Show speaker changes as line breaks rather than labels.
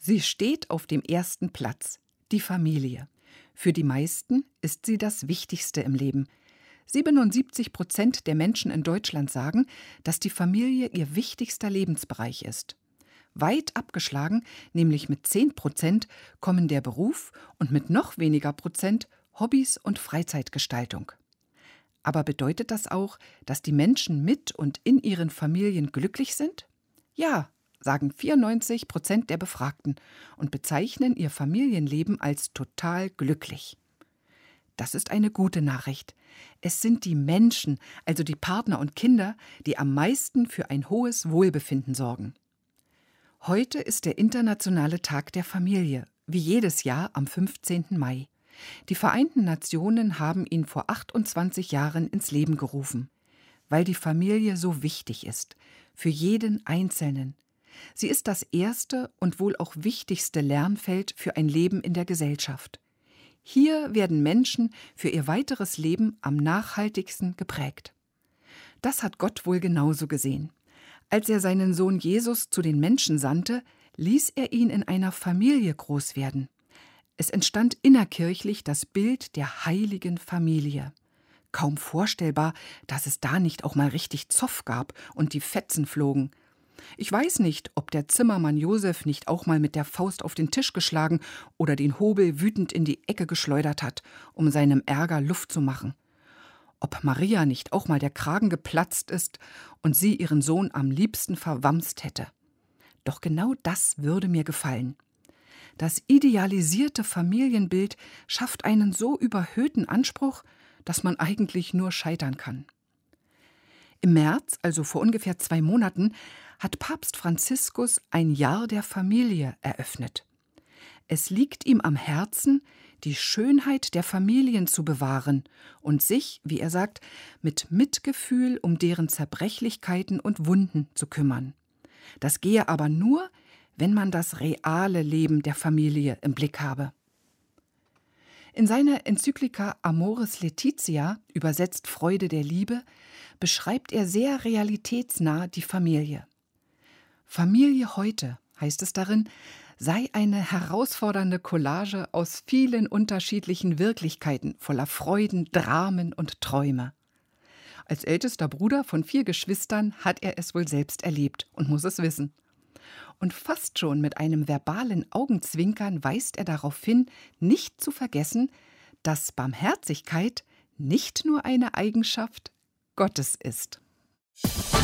Sie steht auf dem ersten Platz, die Familie. Für die meisten ist sie das Wichtigste im Leben. 77% der Menschen in Deutschland sagen, dass die Familie ihr wichtigster Lebensbereich ist. Weit abgeschlagen, nämlich mit 10%, kommen der Beruf und mit noch weniger Prozent Hobbys und Freizeitgestaltung. Aber bedeutet das auch, dass die Menschen mit und in ihren Familien glücklich sind? Ja, sagen 94% der Befragten und bezeichnen ihr Familienleben als total glücklich. Das ist eine gute Nachricht. Es sind die Menschen, also die Partner und Kinder, die am meisten für ein hohes Wohlbefinden sorgen. Heute ist der Internationale Tag der Familie, wie jedes Jahr am 15. Mai. Die Vereinten Nationen haben ihn vor 28 Jahren ins Leben gerufen, weil die Familie so wichtig ist, für jeden Einzelnen. Sie ist das erste und wohl auch wichtigste Lernfeld für ein Leben in der Gesellschaft. Hier werden Menschen für ihr weiteres Leben am nachhaltigsten geprägt. Das hat Gott wohl genauso gesehen. Als er seinen Sohn Jesus zu den Menschen sandte, ließ er ihn in einer Familie groß werden. Es entstand innerkirchlich das Bild der heiligen Familie. Kaum vorstellbar, dass es da nicht auch mal richtig Zoff gab und die Fetzen flogen. Ich weiß nicht, ob der Zimmermann Josef nicht auch mal mit der Faust auf den Tisch geschlagen oder den Hobel wütend in die Ecke geschleudert hat, um seinem Ärger Luft zu machen. Ob Maria nicht auch mal der Kragen geplatzt ist und sie ihren Sohn am liebsten verwamst hätte. Doch genau das würde mir gefallen. Das idealisierte Familienbild schafft einen so überhöhten Anspruch, dass man eigentlich nur scheitern kann. Im März, also vor ungefähr 2 Monaten, hat Papst Franziskus ein Jahr der Familie eröffnet. Es liegt ihm am Herzen, die Schönheit der Familien zu bewahren und sich, wie er sagt, mit Mitgefühl um deren Zerbrechlichkeiten und Wunden zu kümmern. Das gehe aber nur, wenn man das reale Leben der Familie im Blick habe. In seiner Enzyklika Amoris Laetitia, übersetzt Freude der Liebe, beschreibt er sehr realitätsnah die Familie. Familie heute, heißt es darin, sei eine herausfordernde Collage aus vielen unterschiedlichen Wirklichkeiten voller Freuden, Dramen und Träume. Als ältester Bruder von 4 Geschwistern hat er es wohl selbst erlebt und muss es wissen. Und fast schon mit einem verbalen Augenzwinkern weist er darauf hin, nicht zu vergessen, dass Barmherzigkeit nicht nur eine Eigenschaft Gottes ist.